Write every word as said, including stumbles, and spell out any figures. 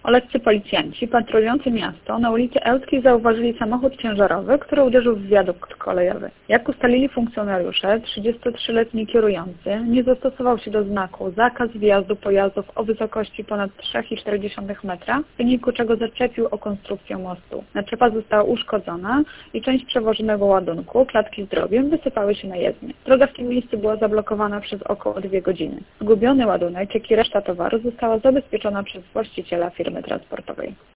Oleccy policjanci patrolujący miasto na ulicy Ełckiej zauważyli samochód ciężarowy, który uderzył w wiadukt kolejowy. Jak ustalili funkcjonariusze, trzydziestotrzyletni kierujący nie zastosował się do znaku zakaz wjazdu pojazdów o wysokości ponad trzy i cztery metra, w wyniku czego zaczepił o konstrukcję mostu. Naczepa została uszkodzona i część przewożonego ładunku, klatki z drogiem, wysypały się na jezdnię. Droga w tym miejscu była zablokowana przez około dwie godziny. Zgubiony ładunek, jak i reszta towaru została zabezpieczona przez właściciela firmy transportowej.